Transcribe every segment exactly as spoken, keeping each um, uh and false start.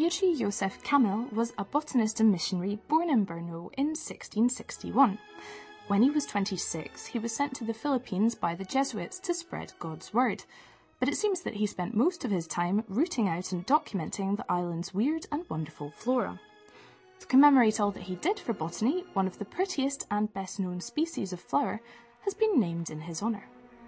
Jiří Josef Kamil was a botanist and missionary born in Brno in sixteen sixty-one. When he was twenty-six, he was sent to the Philippines by the Jesuits to spread God's word. But it seems that he spent most of his time rooting out and documenting the island's weird and wonderful flora. To commemorate all that he did for botany, one of the prettiest and best-known species of flower has been named in his honour.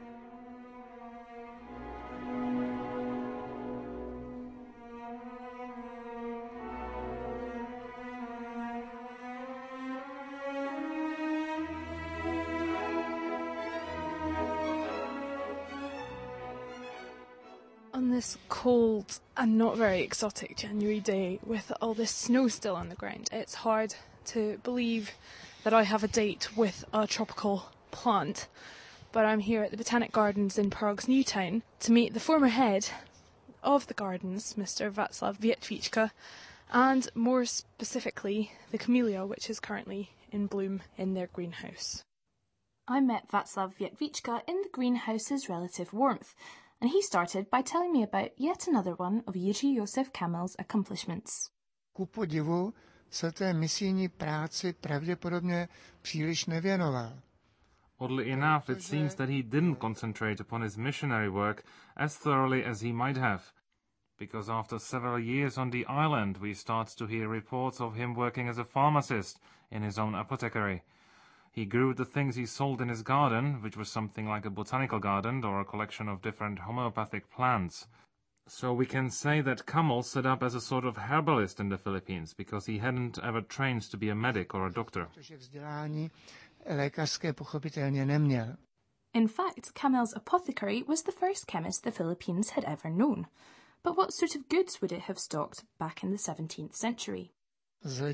On this cold and not very exotic January day, with all this snow still on the ground, it's hard to believe that I have a date with a tropical plant. But I'm here at the Botanic Gardens in Prague's New Town to meet the former head of the gardens, Mister Václav Větvička, and more specifically the camellia, which is currently in bloom in their greenhouse. I met Václav Větvička in the greenhouse's relative warmth, and he started by telling me about yet another one of Jiří Josef Kamil's accomplishments. Ku podivu se té misijní práci pravděpodobně příliš nevěnoval. Oddly enough, it seems that he didn't concentrate upon his missionary work as thoroughly as he might have, because after several years on the island we start to hear reports of him working as a pharmacist in his own apothecary. He grew the things he sold in his garden, which was something like a botanical garden or a collection of different homeopathic plants. So we can say that Kamil set up as a sort of herbalist in the Philippines, because he hadn't ever trained to be a medic or a doctor. In fact, Kamil's apothecary was the first chemist the Philippines had ever known. But what sort of goods would it have stocked back in the seventeenth century? Well,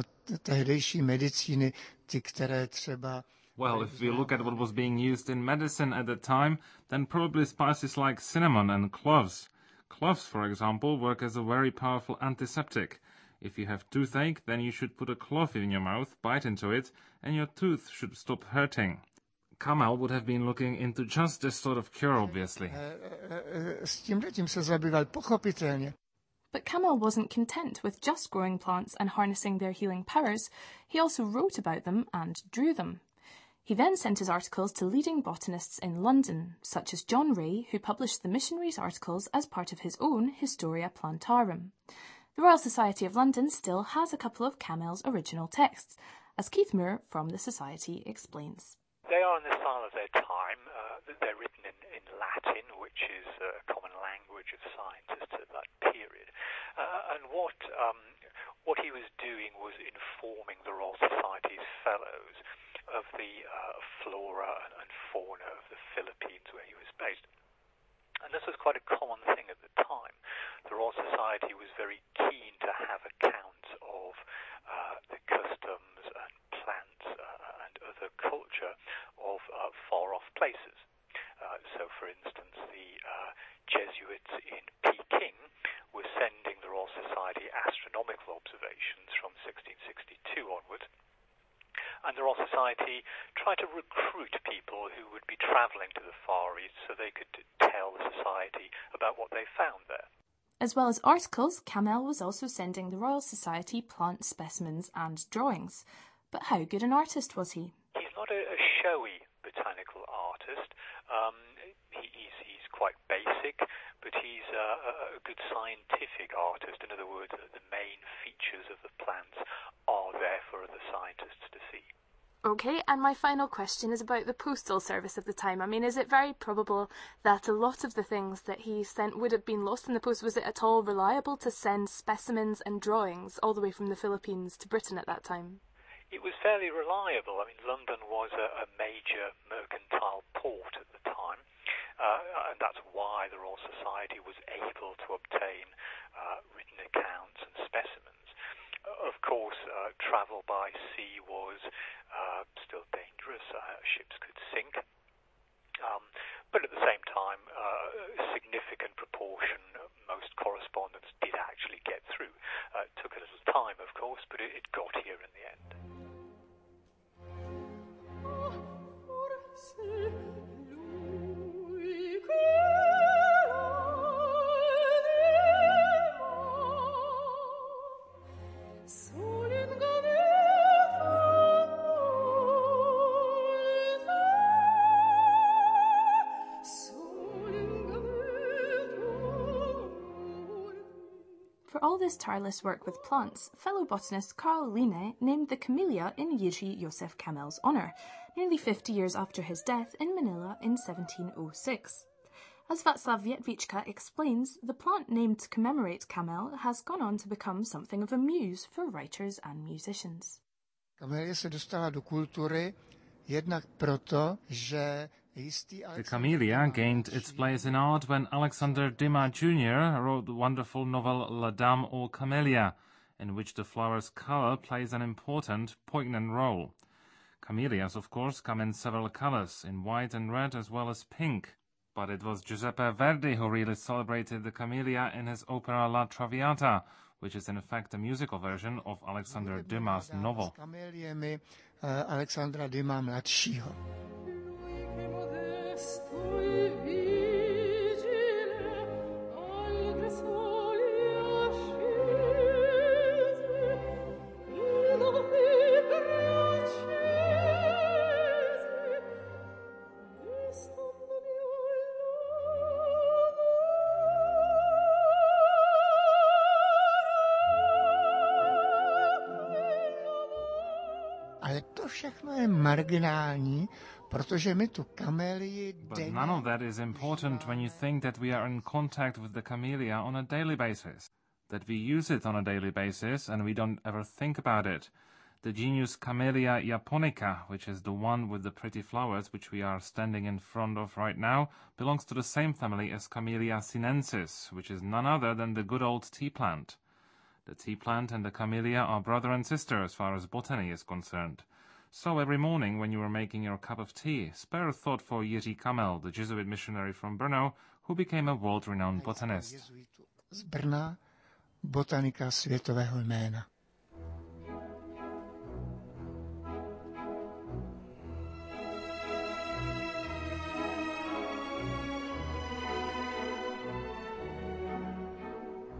if we look at what was being used in medicine at the time, then probably spices like cinnamon and cloves. Cloves, for example, work as a very powerful antiseptic. If you have toothache, then you should put a clove in your mouth, bite into it, and your tooth should stop hurting. Kamil would have been looking into just this sort of cure, obviously. But Kamil wasn't content with just growing plants and harnessing their healing powers. He also wrote about them and drew them. He then sent his articles to leading botanists in London, such as John Ray, who published the missionaries' articles as part of his own Historia Plantarum. The Royal Society of London still has a couple of Kamil's original texts, as Keith Moore from the Society explains. They are in the style of their time. Uh, they're written in, in Latin, which is a common language of scientists at that period. Uh, and what um, what he was doing was informing the Royal Society's fellows of the uh, flora and, and fauna of the Philippines where he was based. And this was quite a common thing at the time. The Royal Society was very keen to have accounts of uh, the customs and plants uh, and other culture of uh, far-off places. Uh, so, for instance, the uh, Jesuits in Peking were sending the Royal Society astronomical observations from sixteen sixty-two onwards, and the Royal Society tried to recruit people who would be travelling to the Far East so they could tell the Society about what they found there. As well as articles, Kamil was also sending the Royal Society plant specimens and drawings. But how good an artist was he? He's not a, a showy botanical artist. Um, he, he's, he's quite basic, but he's a, a good scientific artist. In other words, the main features of the plants are there for the scientists to see. Okay, and my final question is about the postal service of the time. I mean, is it very probable that a lot of the things that he sent would have been lost in the post? Was it at all reliable to send specimens and drawings all the way from the Philippines to Britain at that time? It was fairly reliable. I mean, London was a, a major mercantile port at the time, uh, and that's why the Royal Society was able to obtain uh, written accounts and specimens. Uh, of course, uh, travel by sea was uh, still dangerous. Uh, ships could sink. Um, but at the same time, uh, a significant proportion, most correspondence did actually get through. Uh, it took a little time, of course, but it, it got here in the end. all this tireless work with plants, fellow botanist Carl Linné named the camellia in Jiří Josef Kamel's honour, nearly fifty years after his death in Manila in seventeen oh six. As Václav Větvička explains, the plant named to commemorate Kamel has gone on to become something of a muse for writers and musicians. Kamelie se dostala do kultury jednak proto, že the camellia gained its place in art when Alexander Dumas Junior wrote the wonderful novel La Dame aux Camélias, in which the flower's color plays an important, poignant role. Camellias, of course, come in several colors, in white and red as well as pink. But it was Giuseppe Verdi who really celebrated the camellia in his opera La Traviata, which is in effect a musical version of Alexander Dumas' novel. Alexandra Dumas mladšího. Ale to všechno je marginální, protože my tu kamelii But none of that is important when you think that we are in contact with the camellia on a daily basis, that we use it on a daily basis and we don't ever think about it. The genus Camellia japonica, which is the one with the pretty flowers which we are standing in front of right now, belongs to the same family as Camellia sinensis, which is none other than the good old tea plant. The tea plant and the camellia are brother and sister as far as botany is concerned. So every morning when you are making your cup of tea, spare a thought for Jiří Kamel, the Jesuit missionary from Brno, who became a world-renowned botanist. Z Brna, botanika světového jména.